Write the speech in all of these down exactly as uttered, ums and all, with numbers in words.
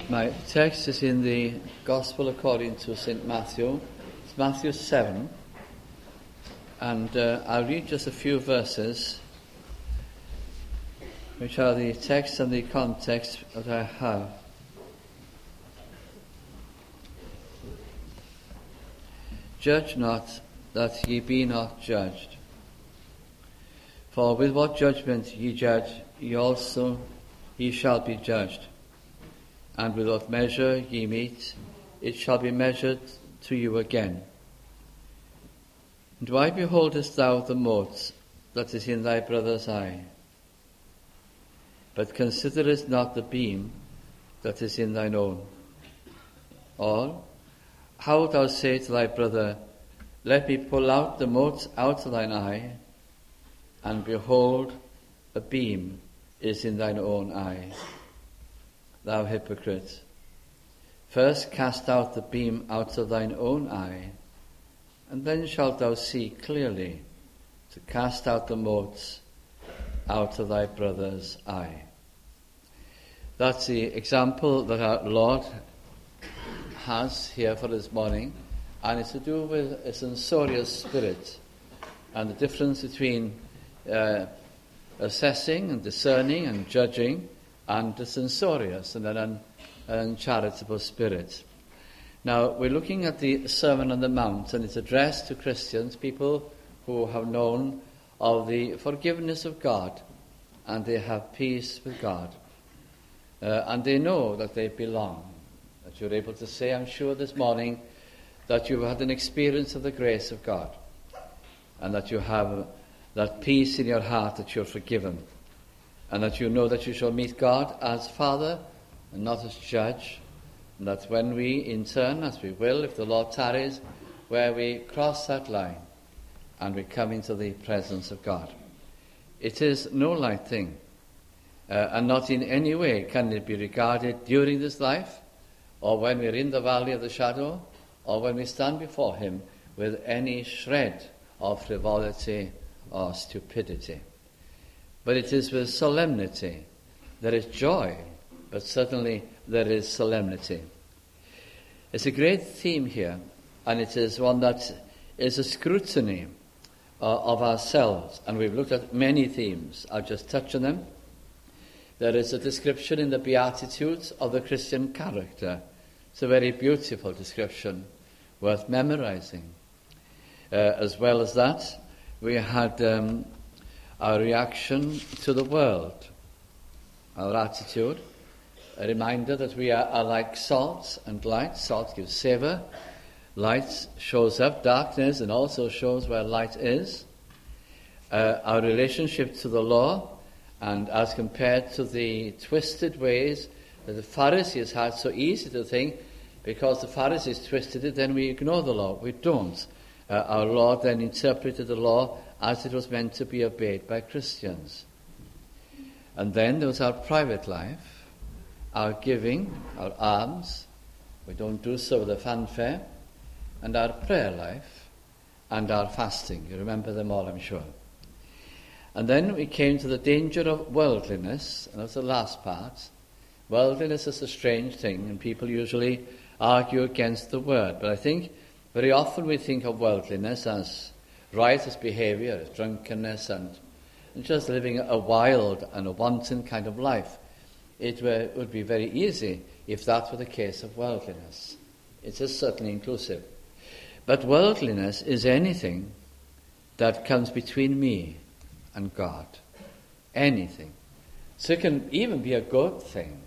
My text is in the Gospel according to Saint Matthew. It's Matthew seven. And uh, I'll read just a few verses, which are the text and the context that I have. Judge not, that ye be not judged. For with what judgment ye judge, ye also ye shall be judged. And with what measure ye mete, it shall be measured to you again. And why beholdest thou the mote that is in thy brother's eye, but considerest not the beam that is in thine own? Or how wilt thou say to thy brother, Let me pull out the mote out of thine eye, and behold, a beam is in thine own eye? Thou hypocrite, first cast out the beam out of thine own eye, and then shalt thou see clearly to cast out the mote out of thy brother's eye. That's the example that our Lord has here for this morning, and it's to do with a censorious spirit and the difference between uh, assessing and discerning and judging and the censorious and an un- uncharitable spirit. Now, we're looking at the Sermon on the Mount, and it's addressed to Christians, people who have known of the forgiveness of God, and they have peace with God. Uh, and they know that they belong. That you're able to say, I'm sure this morning, that you've had an experience of the grace of God, and that you have that peace in your heart that you're forgiven, and that you know that you shall meet God as Father and not as Judge, and that when we, in turn, as we will, if the Lord tarries, where we cross that line and we come into the presence of God. It is no light thing, uh, and not in any way can it be regarded during this life, or when we're in the valley of the shadow, or when we stand before Him with any shred of frivolity or stupidity. But it is with solemnity. There is joy, but certainly there is solemnity. It's a great theme here, and it is one that is a scrutiny uh, of ourselves. And we've looked at many themes. I'll just touch on them. There is a description in the Beatitudes of the Christian character. It's a very beautiful description, worth memorizing. Uh, as well as that, we had Um, our reaction to the world, our attitude, a reminder that we are, are like salt and light. Salt gives savour, light shows up darkness and also shows where light is. Uh, our relationship to the law, and as compared to the twisted ways that the Pharisees had, so easy to think, because the Pharisees twisted it, then we ignore the law. We don't. Uh, our Lord then interpreted the law as it was meant to be obeyed by Christians. And then there was our private life, our giving, our alms. We don't do so with a fanfare. And our prayer life and our fasting. You remember them all, I'm sure. And then we came to the danger of worldliness, and that's the last part. Worldliness is a strange thing, and people usually argue against the word. But I think very often we think of worldliness as riotous behaviour, as drunkenness, and, and just living a wild and a wanton kind of life. It were, would be very easy if that were the case of worldliness. It is certainly inclusive. But worldliness is anything that comes between me and God. Anything. So it can even be a good thing.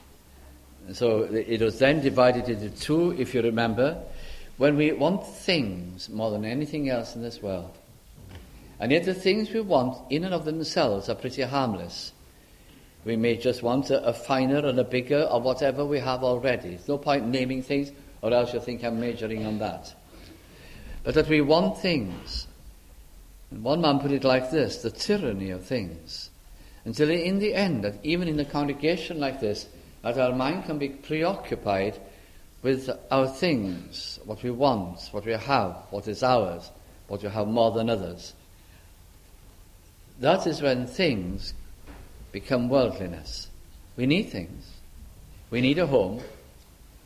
So it was then divided into two, if you remember. When we want things more than anything else in this world, and yet the things we want in and of themselves are pretty harmless. We may just want a, a finer and a bigger or whatever we have already. There's no point naming things, or else you'll think I'm majoring on that. But that we want things. And one man put it like this, the tyranny of things. Until in the end, that even in a congregation like this, that our mind can be preoccupied with our things, what we want, what we have, what is ours, what we have more than others. That is when things become worldliness. We need things. We need a home.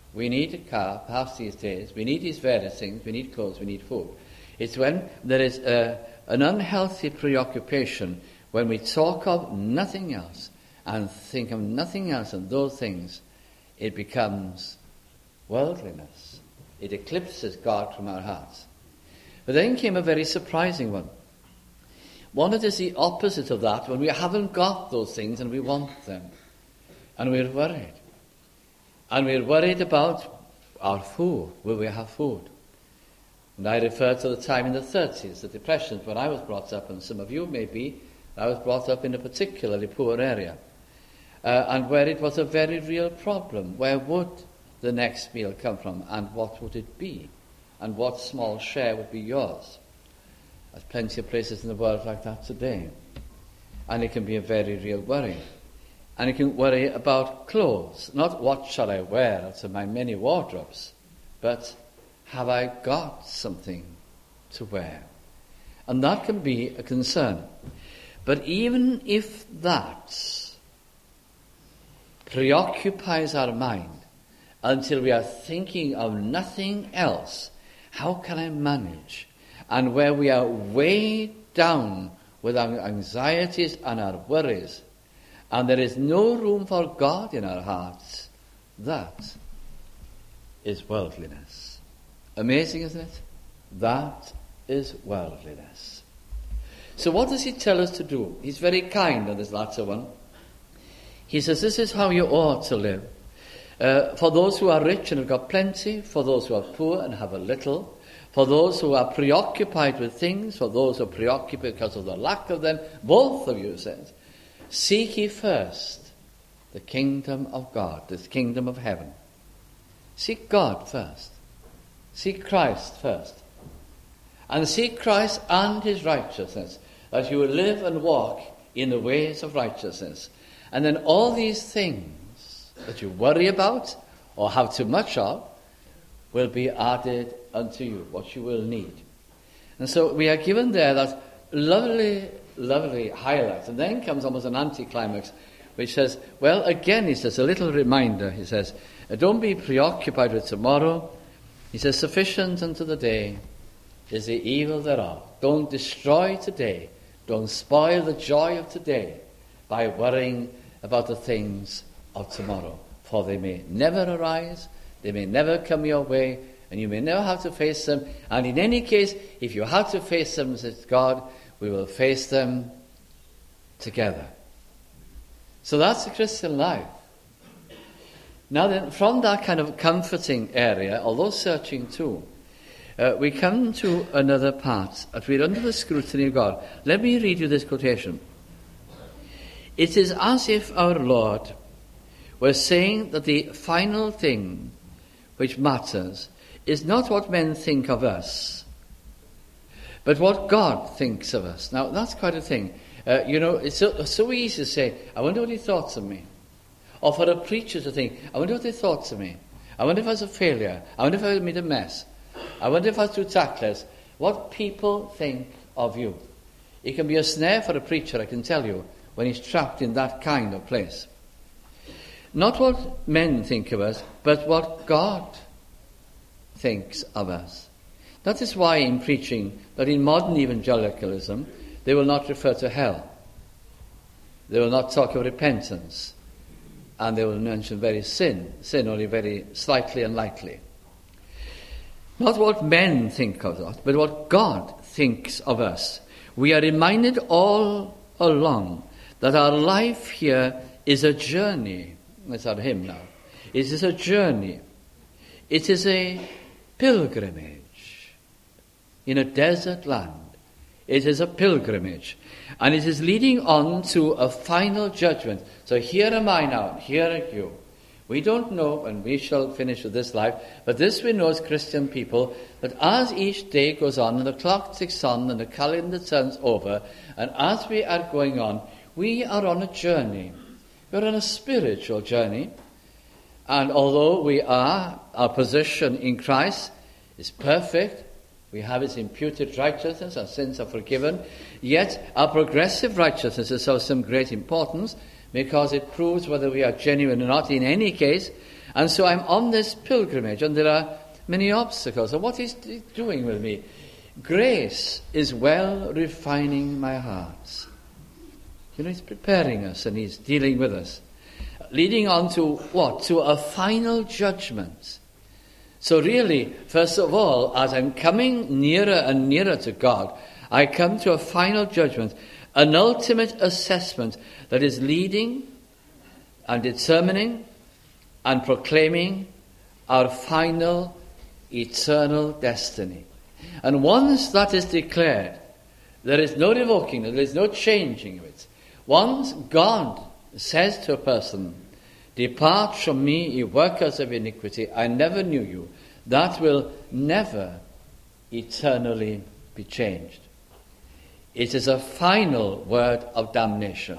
we need a car, perhaps these days, we need these various things, we need clothes, we need food. It's when there is a, an unhealthy preoccupation, when we talk of nothing else and think of nothing else than those things, it becomes worldliness. It eclipses God from our hearts. But then came a very surprising one. One that is the opposite of that, when we haven't got those things and we want them. And we're worried. And we're worried about our food. Will we have food? And I refer to the time in the thirties, the depressions, when I was brought up, and some of you may be, I was brought up in a particularly poor area. Uh, and where it was a very real problem. Where would the next meal come from? And what would it be? And what small share would be yours? There's plenty of places in the world like that today. And it can be a very real worry. And you can worry about clothes. Not what shall I wear out of my many wardrobes, but have I got something to wear? And that can be a concern. But even if that preoccupies our mind until we are thinking of nothing else, how can I manage? And where we are weighed down with our anxieties and our worries, and there is no room for God in our hearts, that is worldliness. Amazing, isn't it? That is worldliness. So what does he tell us to do? He's very kind on this latter one. He says, this is how you ought to live. Uh, for those who are rich and have got plenty, for those who are poor and have a little, for those who are preoccupied with things, for those who are preoccupied because of the lack of them, both of you says, seek ye first the kingdom of God, the kingdom of heaven. Seek God first. Seek Christ first. And seek Christ and his righteousness, that you will live and walk in the ways of righteousness. And then all these things that you worry about or have too much of will be added unto you, what you will need. And so we are given there that lovely, lovely highlight. And then comes almost an anticlimax, which says, well, again, he says, a little reminder, he says, don't be preoccupied with tomorrow. He says, sufficient unto the day is the evil thereof. Don't destroy today. Don't spoil the joy of today by worrying about the things of tomorrow. For they may never arise, they may never come your way, and you may never have to face them. And in any case, if you have to face them, says God, we will face them together. So that's the Christian life. Now then, from that kind of comforting area, although searching too, uh, we come to another part, that we're under the scrutiny of God. Let me read you this quotation. It is as if our Lord were saying that the final thing which matters is not what men think of us, but what God thinks of us. Now, that's quite a thing. Uh, you know, it's so, so easy to say, I wonder what he thought of me. Or for a preacher to think, I wonder what they thought of me. I wonder if I was a failure. I wonder if I made a mess. I wonder if I was too tactless. What people think of you. It can be a snare for a preacher, I can tell you, when he's trapped in that kind of place. Not what men think of us, but what God thinks of us. That is why in preaching, that in modern evangelicalism, they will not refer to hell. They will not talk of repentance. And they will mention very sin, sin only very slightly and lightly. Not what men think of us, but what God thinks of us. We are reminded all along that our life here is a journey. That's our hymn now. It is a journey. It is a pilgrimage in a desert land. It is a pilgrimage. And it is leading on to a final judgment. So here am I now, here are you. We don't know when we shall finish with this life, but this we know as Christian people, that as each day goes on and the clock ticks on and the calendar turns over, and as we are going on, we are on a journey. We're on a spiritual journey. And although we are, our position in Christ is perfect, we have his imputed righteousness, our sins are forgiven, yet our progressive righteousness is of some great importance because it proves whether we are genuine or not in any case, And so I'm on this pilgrimage, and there are many obstacles. And what is it doing with me? Grace is well refining my heart. You know, he's preparing us and he's dealing with us. Leading on to what? To a final judgment. So really, first of all, as I'm coming nearer and nearer to God, I come to a final judgment, an ultimate assessment that is leading and determining and proclaiming our final eternal destiny. And once that is declared, there is no revoking it, there is no changing of it. Once God says to a person, "Depart from me, ye workers of iniquity, I never knew you," that will never eternally be changed. It is a final word of damnation.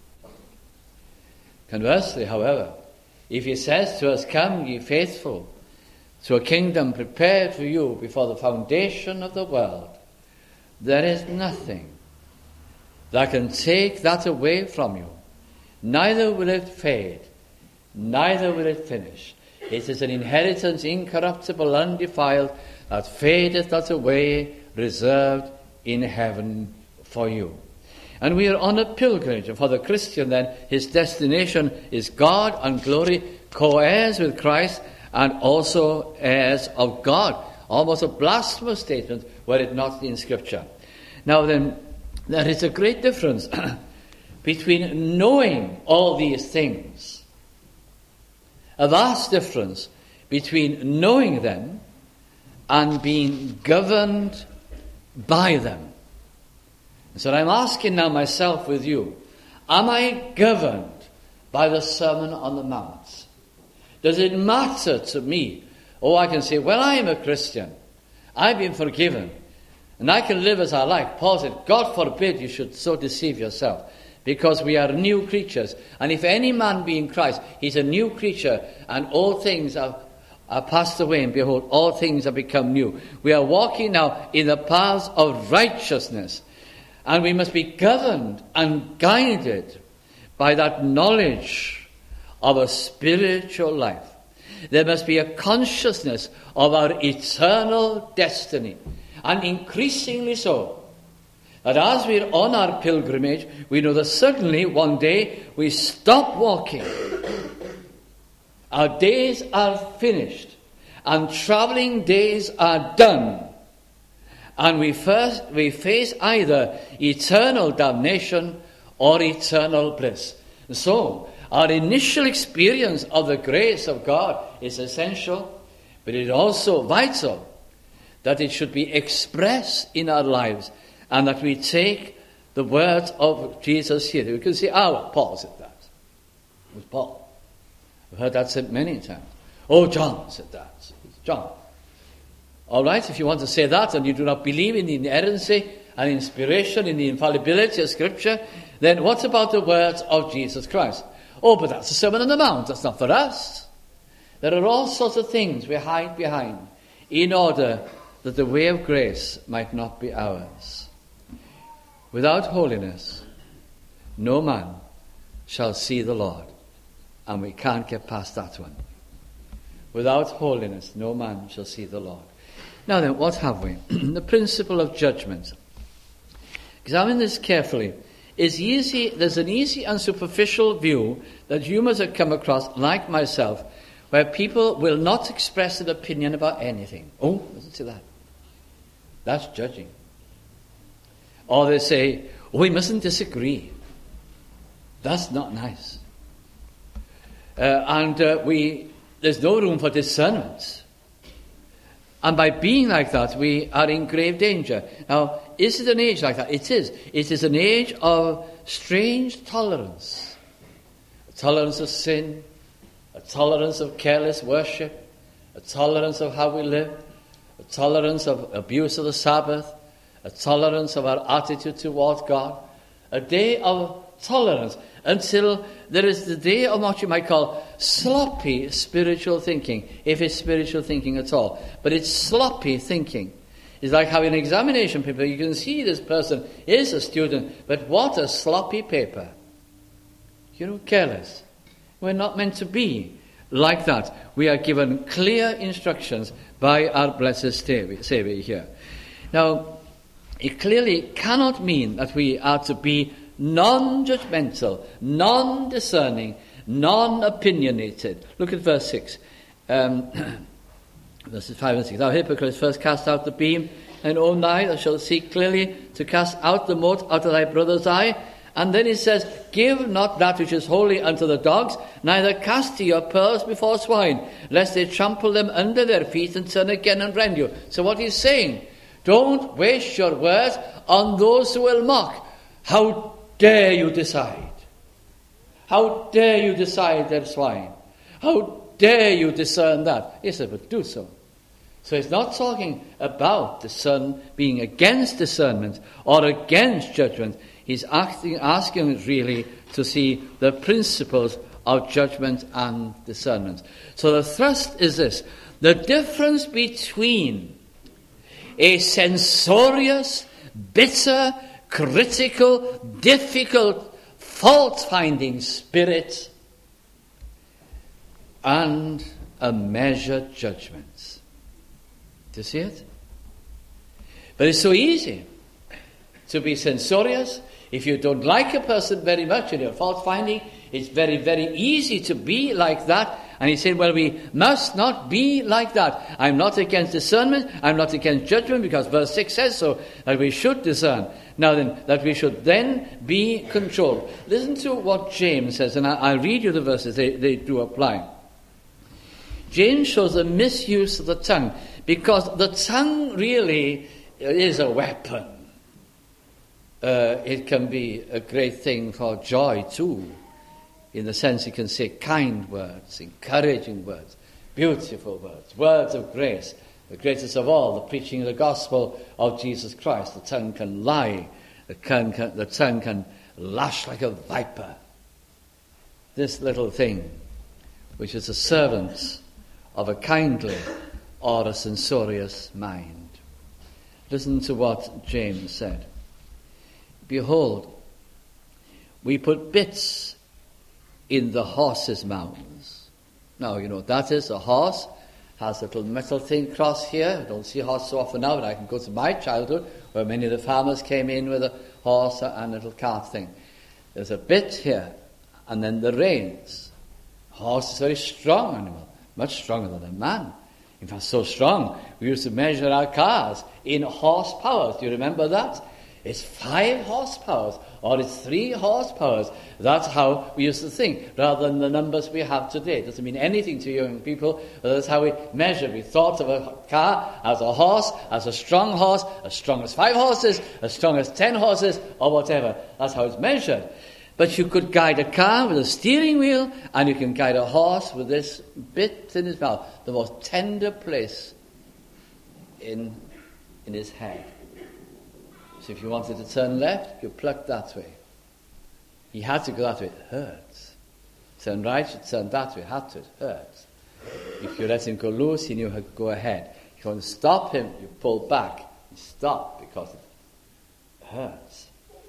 Conversely, however, if he says to us, "Come, ye faithful, to a kingdom prepared for you before the foundation of the world," there is nothing that can take that away from you. Neither will it fade, neither will it finish. It is an inheritance incorruptible, undefiled, that fadeth not away, reserved in heaven for you. And we are on a pilgrimage. And for the Christian then, his destination is God and glory, co-heirs with Christ, and also heirs of God. Almost a blasphemous statement were it not in Scripture. Now then, there is a great difference between knowing all these things, a vast difference between knowing them and being governed by them. So I'm asking now myself with you, am I governed by the Sermon on the Mount? Does it matter to me? Oh, I can say, well, I am a Christian. I've been forgiven. And I can live as I like. Paul said, God forbid you should so deceive yourself, because we are new creatures. And if any man be in Christ, he's a new creature, and all things are, are passed away, and behold, all things have become new. We are walking now in the paths of righteousness, and we must be governed and guided by that knowledge of a spiritual life. There must be a consciousness of our eternal destiny, and increasingly so, that as we're on our pilgrimage, we know that suddenly one day we stop walking. Our days are finished, and traveling days are done. And we first we face either eternal damnation or eternal bliss. So, our initial experience of the grace of God is essential, but it is also vital that it should be expressed in our lives, and that we take the words of Jesus here. We can say, ah, well, Paul said that. It was Paul. We've heard that said many times. Oh, John said that. It's John. All right, if you want to say that and you do not believe in the inerrancy and inspiration, in the infallibility of Scripture, then what about the words of Jesus Christ? Oh, but that's the Sermon on the Mount. That's not for us. There are all sorts of things we hide behind in order that the way of grace might not be ours. Without holiness, no man shall see the Lord. And we can't get past that one. Without holiness, no man shall see the Lord. Now then, what have we? The principle of judgment. Examine this carefully. Is easy. There's an easy and superficial view that you must have come across, like myself, where people will not express an opinion about anything. Oh, listen to that. That's judging. Or they say, oh, we mustn't disagree. That's not nice. Uh, and uh, we there's no room for discernment. And by being like that, we are in grave danger. Now, is it an age like that? It is. It is an age of strange tolerance. A tolerance of sin, a tolerance of careless worship, a tolerance of how we live, a tolerance of abuse of the Sabbath, a tolerance of our attitude towards God, a day of tolerance until there is the day of what you might call sloppy spiritual thinking, if it's spiritual thinking at all. But it's sloppy thinking. It's like having an examination paper. You can see this person is a student, but what a sloppy paper. You know, careless. We're not meant to be like that. We are given clear instructions by our blessed Saviour here. Now, it clearly cannot mean that we are to be non-judgmental, non-discerning, non-opinionated. Look at verse six. Um, verses five and six. Thou hypocrite, first cast out the beam, and own eye, thou shalt see clearly to cast out the mote out of thy brother's eye. And then he says, give not that which is holy unto the dogs, neither cast ye your pearls before swine, lest they trample them under their feet and turn again and rend you. So what he's saying, don't waste your words on those who will mock. How dare you decide? How dare you decide they're swine? How dare you discern that? He said, but do so. So he's not talking about the Son being against discernment or against judgment. He's asking, asking us really to see the principles of judgment and discernment. So the thrust is this: the difference between a censorious, bitter, critical, difficult, fault-finding spirit and a measured judgment. Do you see it? But it's so easy to be censorious. If you don't like a person very much and you're fault-finding, it's very, very easy to be like that. And he said, well, we must not be like that. I'm not against discernment. I'm not against judgment, because verse six says so, that we should discern. Now then, that we should then be controlled. Listen to what James says, and I'll read you the verses. They, they do apply. James shows the misuse of the tongue, because the tongue really is a weapon. Uh, it can be a great thing for joy too, in the sense you can say kind words, encouraging words, beautiful words, words of grace. The greatest of all, the preaching of the gospel of Jesus Christ. The tongue can lie, the tongue can, the tongue can lash like a viper. This little thing, which is a servant of a kindly or a censorious mind. Listen to what James said. Behold, we put bits in the horses' mouths. Now, you know, that is a horse, has a little metal thing crossed here. I don't see a horse so often now, but I can go to my childhood, where many of the farmers came in with a horse and a little cart thing. There's a bit here, and then the reins. A horse is a very strong animal, much stronger than a man. In fact, so strong, we used to measure our cars in horsepower. Do you remember that? It's five horsepowers, or it's three horsepowers. That's how we used to think, rather than the numbers we have today. It doesn't mean anything to young people, but that's how we measure. We thought of a car as a horse, as a strong horse, as strong as five horses, as strong as ten horses, or whatever. That's how it's measured. But you could guide a car with a steering wheel, and you can guide a horse with this bit in his mouth, the most tender place in, in his head. So if you wanted to turn left, you plucked that way. He had to go that way. It hurts. Turn right, you turn that way. Had to. It hurts. If you let him go loose, he knew how to go ahead. If you want to stop him, you pull back. You stop because it hurts.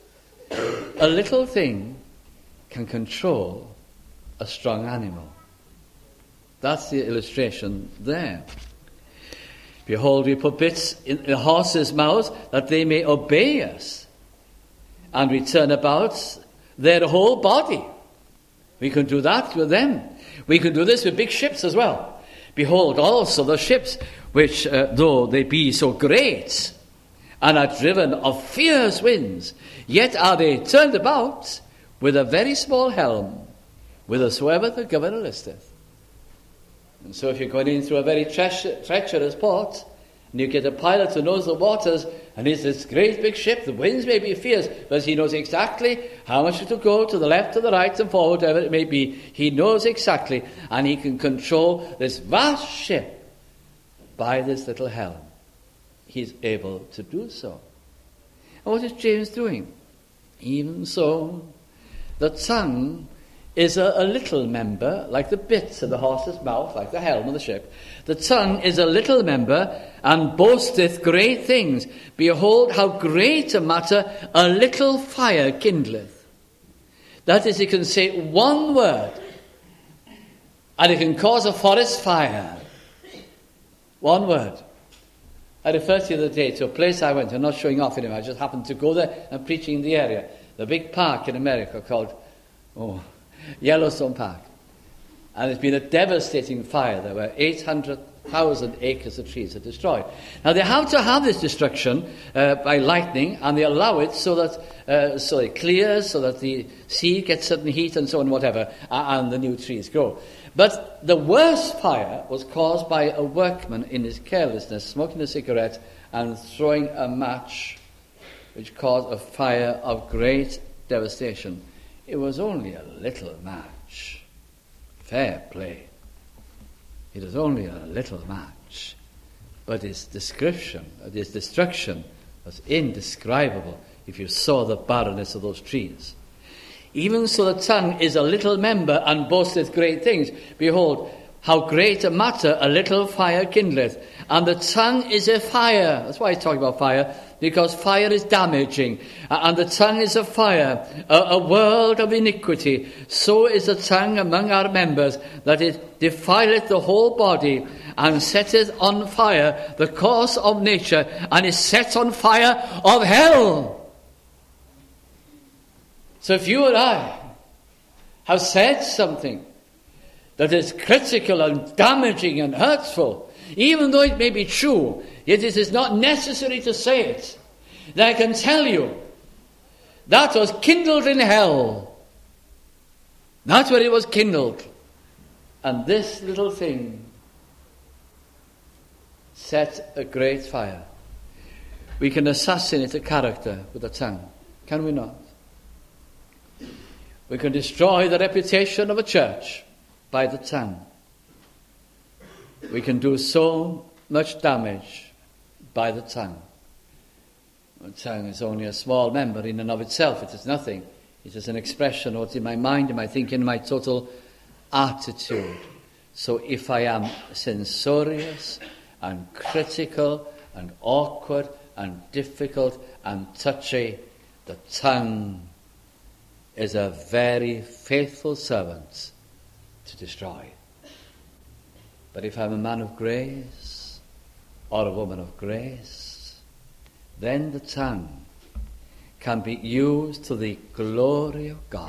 A little thing can control a strong animal. That's the illustration there. Behold, we put bits in the horses' mouths that they may obey us, and we turn about their whole body. We can do that with them. We can do this with big ships as well. Behold also the ships, which, uh, though they be so great, and are driven of fierce winds, yet are they turned about with a very small helm, whithersoever the governor listeth. And so if you're going in through a very tre- treacherous port, and you get a pilot who knows the waters, and it's this great big ship, the winds may be fierce, but he knows exactly how much to go to the left, to the right, and forward, whatever it may be. He knows exactly, and he can control this vast ship by this little helm. He's able to do so. And what is James doing? Even so, the tongue is a, a little member, like the bits of the horse's mouth, like the helm of the ship. The tongue is a little member, and boasteth great things. Behold, how great a matter a little fire kindleth. That is, he can say one word, And it can cause a forest fire. One word. I referred to you the other day to a place I went. I'm not showing off anymore. I just happened to go there and preaching in the area. The big park in America called oh, Yellowstone Park. And there's been a devastating fire. There were eight hundred thousand acres of trees are destroyed. Now they have to have this destruction uh, by lightning, and they allow it so that uh, so it clears, so that the seed gets certain heat and so on, whatever, and the new trees grow. But the worst fire was caused by a workman in his carelessness, smoking a cigarette and throwing a match, which caused a fire of great devastation. It was only a little match. Fair play. It was only a little match. But its description, its destruction was indescribable if you saw the barrenness of those trees. Even so the tongue is a little member and boasteth great things. Behold, how great a matter a little fire kindleth. And the tongue is a fire. That's why he's talking about fire, because fire is damaging. And the tongue is a fire, a, a world of iniquity. So is the tongue among our members, that it defileth the whole body, and setteth on fire the course of nature, and is set on fire of hell. So if you and I have said something that is critical and damaging and hurtful, even though it may be true, yet it is not necessary to say it, then I can tell you that was kindled in hell. That's where it was kindled. And this little thing set a great fire. We can assassinate a character with a tongue, can we not? We can destroy the reputation of a church by the tongue. We can do so much damage by the tongue. The tongue is only a small member in and of itself. It is nothing. It is an expression of what's in my mind, in my thinking, in my total attitude. So if I am censorious and critical and awkward and difficult and touchy, the tongue is a very faithful servant to destroy. But if I'm a man of grace or a woman of grace, then the tongue can be used to the glory of God.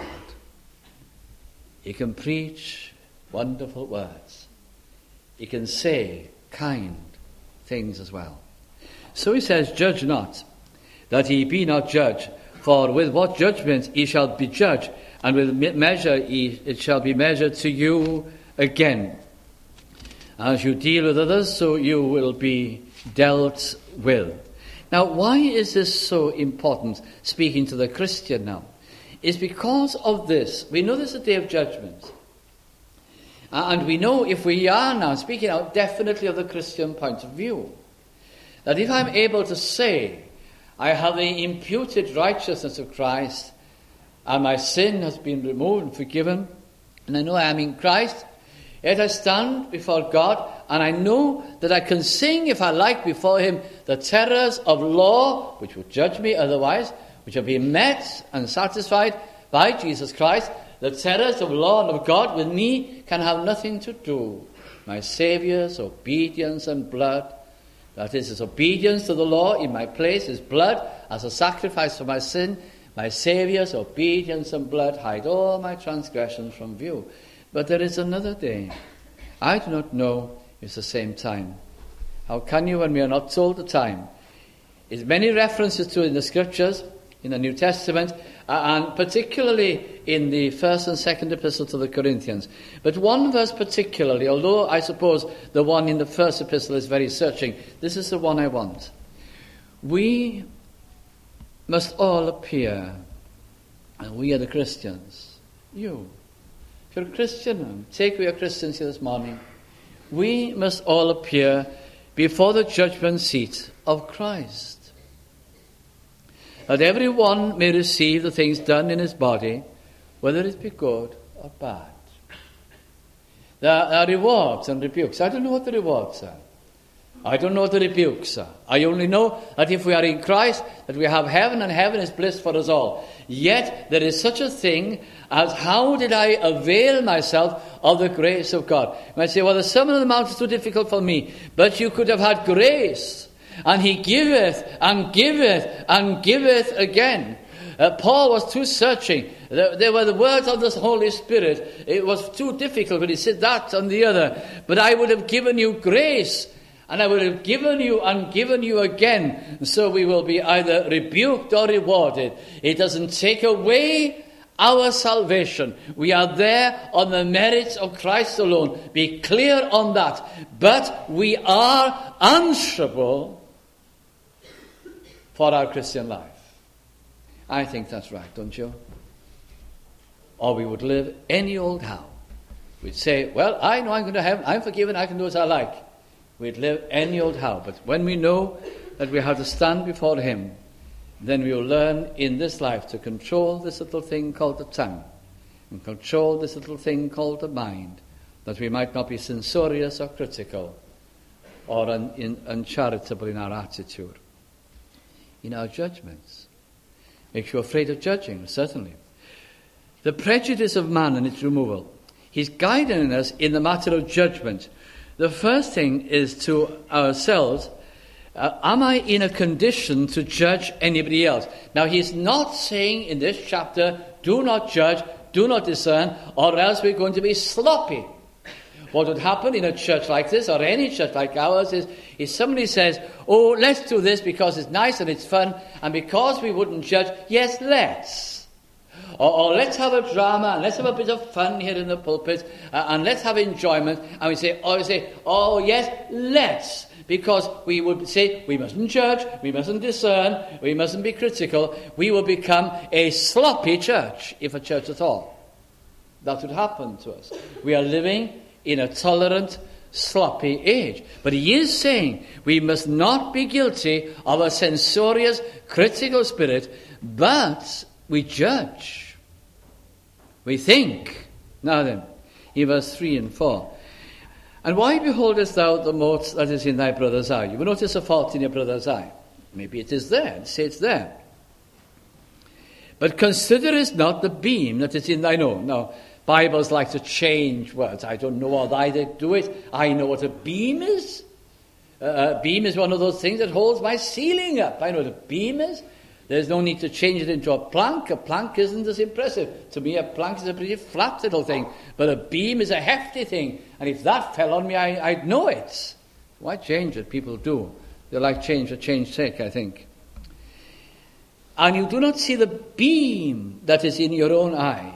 He can preach wonderful words. He can say kind things as well. So he says, judge not, that ye be not judged. For with what judgment ye shall be judged, and with measure ye, it shall be measured to you again. As you deal with others, so you will be dealt with. Now, why is this so important, speaking to the Christian now? It's because of this. We know there's a day of judgment. And we know, if we are now speaking out definitely of the Christian point of view, that if I'm able to say, I have the imputed righteousness of Christ, and my sin has been removed and forgiven, and I know I am in Christ, yet I stand before God, and I know that I can sing, if I like, before him the terrors of law, which would judge me otherwise, which have been met and satisfied by Jesus Christ. The terrors of law and of God with me can have nothing to do. My Saviour's obedience and blood, that is, his obedience to the law in my place, his blood as a sacrifice for my sin, my Saviour's obedience and blood hide all my transgressions from view. But there is another day. I do not know if it's the same time. How can you when we are not told the time? There's many references to it in the Scriptures, in the New Testament, and particularly in the first and second epistle to the Corinthians. But one verse particularly, although I suppose the one in the first epistle is very searching, this is the one I want. We must all appear, and we are the Christians. You. If you're a Christian, take away your Christians here this morning. We must all appear before the judgment seat of Christ, that every one may receive the things done in his body, whether it be good or bad. There are rewards and rebukes. I don't know what the rewards are. I don't know what the rebukes are. I only know that if we are in Christ, that we have heaven, and heaven is bliss for us all. Yet there is such a thing as, how did I avail myself of the grace of God? You might say, well, the Sermon on the Mount is too difficult for me. But you could have had grace, and he giveth, and giveth, and giveth again. Uh, Paul was too searching. There, there were the words of the Holy Spirit. It was too difficult, but he said that and the other. But I would have given you grace, and I would have given you and given you again. So we will be either rebuked or rewarded. It doesn't take away our salvation. We are there on the merits of Christ alone. Be clear on that. But we are answerable for our Christian life. I think that's right, don't you? Or we would live any old how. We'd say, well, I know I'm going to heaven. I'm forgiven. I can do as I like. We'd live any old how. But when we know that we have to stand before him, then we will learn in this life to control this little thing called the tongue, and control this little thing called the mind, that we might not be censorious or critical or un- in, uncharitable in our attitude, in our judgments. Makes you afraid of judging, certainly. The prejudice of man and its removal. He's guiding us in the matter of judgment. The first thing is to ourselves, uh, am I in a condition to judge anybody else? Now, he's not saying in this chapter, do not judge, do not discern, or else we're going to be sloppy. What would happen in a church like this, or any church like ours, is if somebody says, oh, let's do this because it's nice and it's fun, and because we wouldn't judge, yes, let's. Or, or let's have a drama, and let's have a bit of fun here in the pulpit, uh, and let's have enjoyment. And we say, or we say, oh yes, let's, because we would say we mustn't judge, we mustn't discern, we mustn't be critical. We will become a sloppy church, if a church at all. That would happen to us. We are living in a tolerant, sloppy age. But he is saying we must not be guilty of a censorious, critical spirit, but we judge. We think. Now then, in verse three and four. And why beholdest thou the mote that is in thy brother's eye? You will notice a fault in your brother's eye. Maybe it is there. Say it's there. But considerest not the beam that is in thine own. Now, Bibles like to change words. I don't know why they do it. I know what a beam is. Uh, a beam is one of those things that holds my ceiling up. I know what a beam is. There's no need to change it into a plank. A plank isn't as impressive. To me, a plank is a pretty flat little thing. But a beam is a hefty thing. And if that fell on me, I, I'd know it. Why change it? People do. They like change for change's sake, I think. And you do not see the beam that is in your own eye.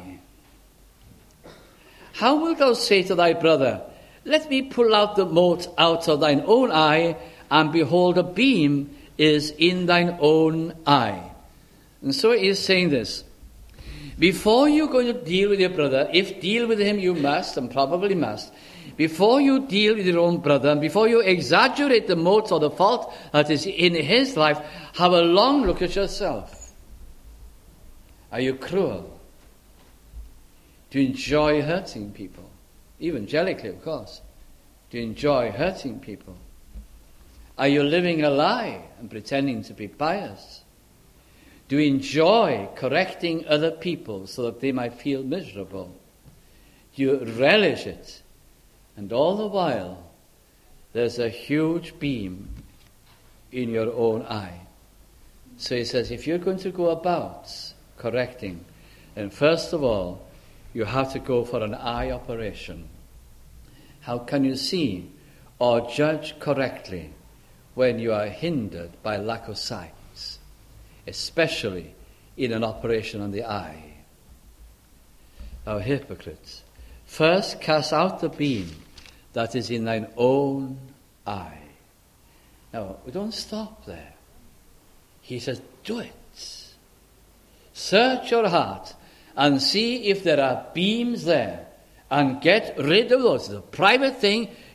How wilt thou say to thy brother, let me pull out the mote out of thine own eye, and behold, a beam is in thine own eye. And so he is saying this. Before you're going to deal with your brother, if deal with him you must, and probably must, before you deal with your own brother, and before you exaggerate the mote or the fault that is in his life, have a long look at yourself. Are you cruel? Do you enjoy hurting people? Evangelically, of course. Do you enjoy hurting people? Are you living a lie and pretending to be pious? Do you enjoy correcting other people so that they might feel miserable? Do you relish it? And all the while, there's a huge beam in your own eye. So he says, if you're going to go about correcting, then first of all, you have to go for an eye operation. How can you see or judge correctly when you are hindered by lack of sight, especially in an operation on the eye? Thou hypocrite, first cast out the beam that is in thine own eye. Now, we don't stop there. He says, do it. Search your heart and see if there are beams there, and get rid of those. It's a private thing.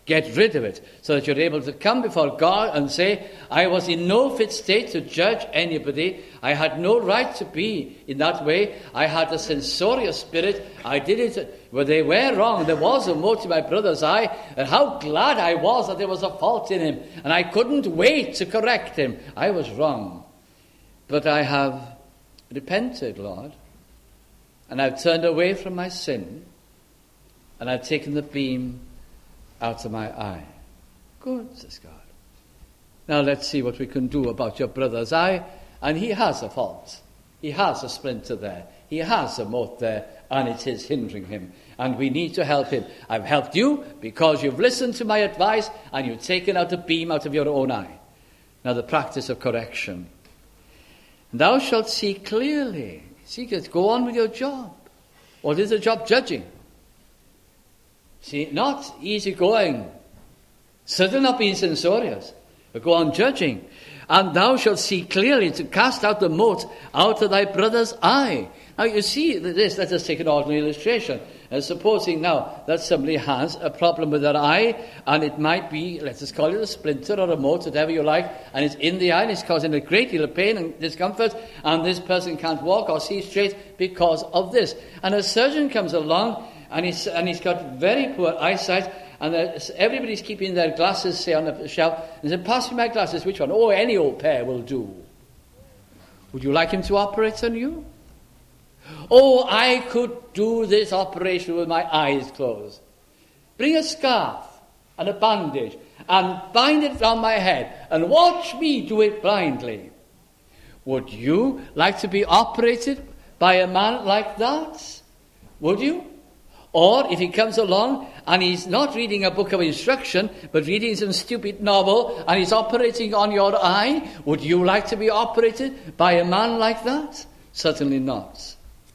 Get rid of it so that you're able to come before God and say, I was in no fit state to judge anybody. I had no right to be in that way. I had a censorious spirit. I did it. Well, they were wrong. There was a mote in my brother's eye. And how glad I was that there was a fault in him. And I couldn't wait to correct him. I was wrong. But I have repented, Lord. And I've turned away from my sin. And I've taken the beam out of my eye. Good, says God. Now let's see what we can do about your brother's eye. And he has a fault. He has a splinter there. He has a mote there, and it is hindering him. And we need to help him. I've helped you because you've listened to my advice and you've taken out a beam out of your own eye. Now the practice of correction. Thou shalt see clearly. See, go on with your job. What is the job? Judging. See, not easy going. Certainly not being censorious. But go on judging. And thou shalt see clearly to cast out the mote out of thy brother's eye. Now you see this, let us take an ordinary illustration. Uh, supposing now that somebody has a problem with their eye, and it might be, let us call it a splinter or a mote, whatever you like, and it's in the eye and it's causing a great deal of pain and discomfort, and this person can't walk or see straight because of this. And a surgeon comes along, and he's, and he's got very poor eyesight, and everybody's keeping their glasses, say, on the shelf, and said, pass me my glasses, which one? Oh, any old pair will do. Would you like him to operate on you? Oh, I could do this operation with my eyes closed. Bring a scarf and a bandage and bind it round my head and watch me do it blindly. Would you like to be operated by a man like that? Would you? Or if he comes along and he's not reading a book of instruction, but reading some stupid novel, and he's operating on your eye, would you like to be operated by a man like that? Certainly not.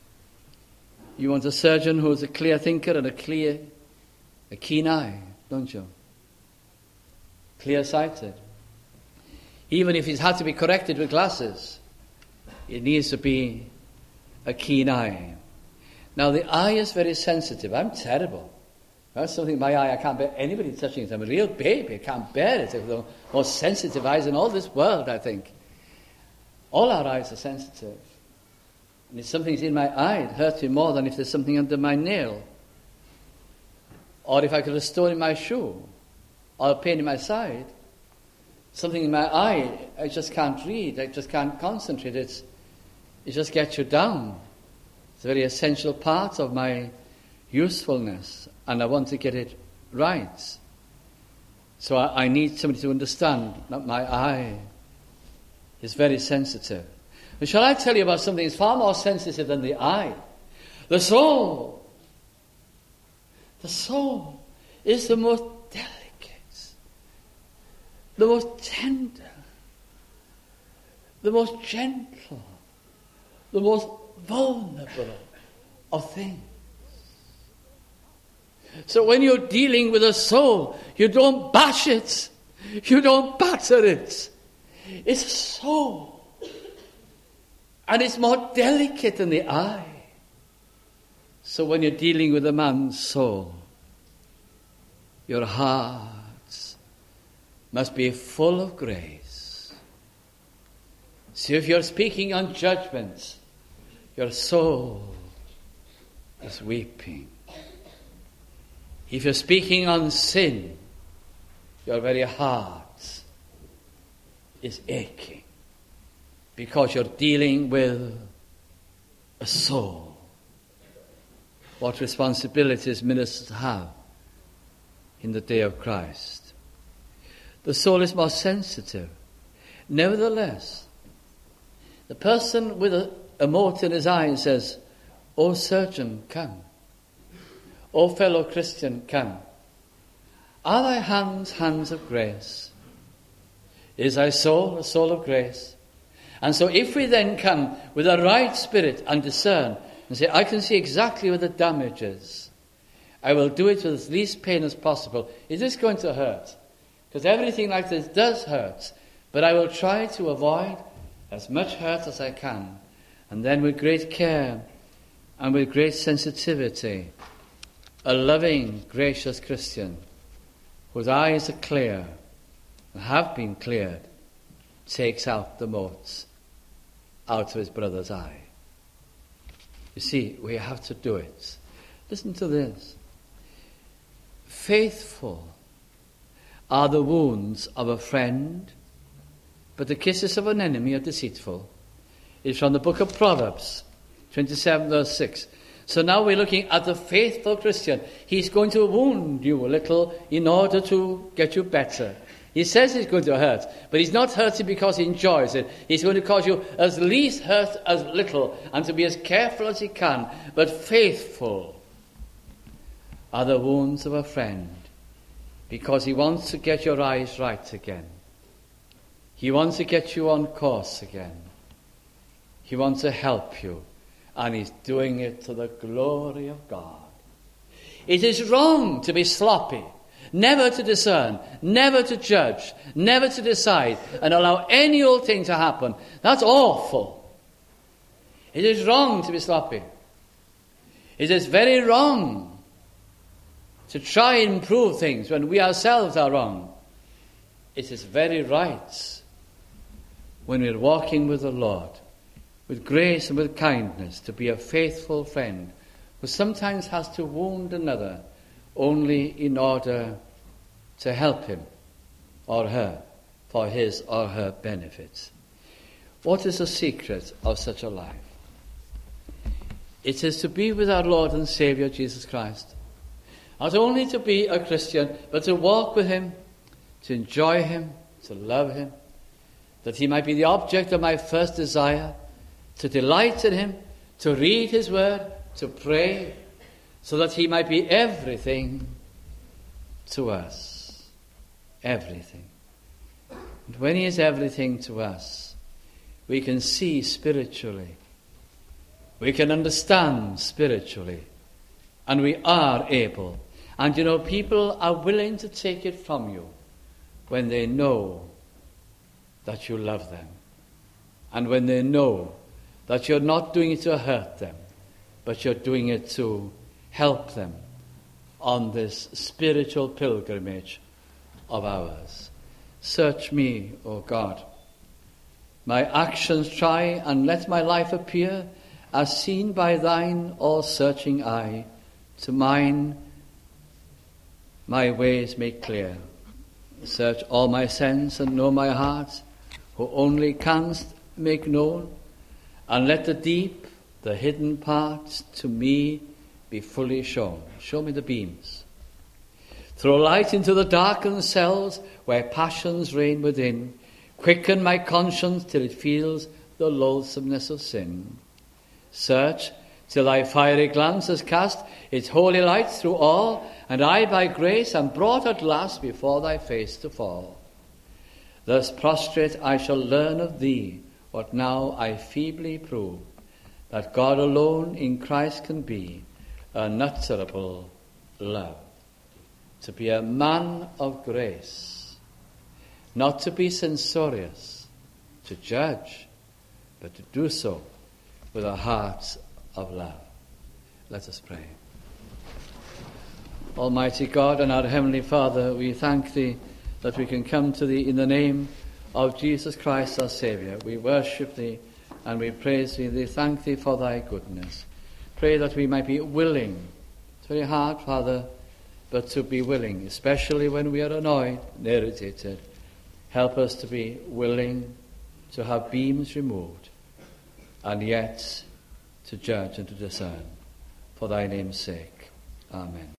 You want a surgeon who's a clear thinker and a clear, a keen eye, don't you? Clear-sighted. Even if he's had to be corrected with glasses, it needs to be a keen eye. Now, the eye is very sensitive. I'm terrible. That's something in my eye, I can't bear anybody touching it. I'm a real baby. I can't bear it. It's the most sensitive eyes in all this world, I think. All our eyes are sensitive. And if something's in my eye, it hurts me more than if there's something under my nail. Or if I got a stone in my shoe. Or a pain in my side. Something in my eye, I just can't read. I just can't concentrate. It's, it just gets you down. It's a very essential part of my usefulness. And I want to get it right. So I, I need somebody to understand that my eye is very sensitive. But shall I tell you about something that's far more sensitive than the eye? The soul. The soul is the most delicate, the most tender, the most gentle, the most vulnerable of things. So when you're dealing with a soul, you don't bash it. You don't batter it. It's a soul. And it's more delicate than the eye. So when you're dealing with a man's soul, your heart must be full of grace. So if you're speaking on judgment, your soul is weeping. If you're speaking on sin, your very heart is aching. Because you're dealing with a soul. What responsibilities ministers have in the day of Christ. The soul is more sensitive. Nevertheless, the person with a, a mote in his eye says, O surgeon, come. O fellow Christian, come. Are thy hands hands of grace? Is thy soul a soul of grace? And so if we then come with a right spirit and discern and say, I can see exactly where the damage is. I will do it with as least pain as possible. Is this going to hurt? Because everything like this does hurt. But I will try to avoid as much hurt as I can. And then with great care and with great sensitivity, a loving, gracious Christian whose eyes are clear and have been cleared, takes out the motes out of his brother's eye. You see, we have to do it. Listen to this. Faithful are the wounds of a friend, but the kisses of an enemy are deceitful. It's from the book of Proverbs, twenty-seven verse six. So now we're looking at the faithful Christian. He's going to wound you a little in order to get you better. He says he's going to hurt, but he's not hurting because he enjoys it. He's going to cause you as least hurt as little, and to be as careful as he can, but faithful are the wounds of a friend, because he wants to get your eyes right again. He wants to get you on course again. He wants to help you, and he's doing it to the glory of God. It is wrong to be sloppy, never to discern, never to judge, never to decide, and allow any old thing to happen. That's awful. It is wrong to be sloppy. It is very wrong to try and improve things when we ourselves are wrong. It is very right when we're walking with the Lord, with grace and with kindness, to be a faithful friend who sometimes has to wound another only in order to help him or her for his or her benefit. What is the secret of such a life? It is to be with our Lord and Saviour Jesus Christ. Not only to be a Christian, but to walk with him, to enjoy him, to love him, that he might be the object of my first desire, to delight in him, to read his word, to pray, so that he might be everything to us. Everything. And when he is everything to us, we can see spiritually, we can understand spiritually, and we are able. And you know, people are willing to take it from you when they know that you love them, and when they know that you're not doing it to hurt them, but you're doing it to help them on this spiritual pilgrimage of ours. Search me, O God. My actions try, and let my life appear as seen by thine all-searching eye. To mine my ways make clear. Search all my sense and know my heart, who only canst make known, and let the deep, the hidden parts to me be fully shown. Show me the beams. Throw light into the darkened cells where passions reign within. Quicken my conscience till it feels the loathsomeness of sin. Search till thy fiery glance has cast its holy light through all, and I by grace am brought at last before thy face to fall. Thus prostrate I shall learn of thee what now I feebly prove, that God alone in Christ can be unutterable love. To be a man of grace, not to be censorious, to judge, but to do so with a heart of love. Let us pray. Almighty God and our Heavenly Father, we thank thee that we can come to thee in the name of Jesus Christ our Saviour. We worship thee and we praise thee. We thank thee for thy goodness. Pray that we might be willing. It's very hard, Father, but to be willing, especially when we are annoyed and irritated. Help us to be willing to have beams removed, and yet to judge and to discern. For thy name's sake. Amen.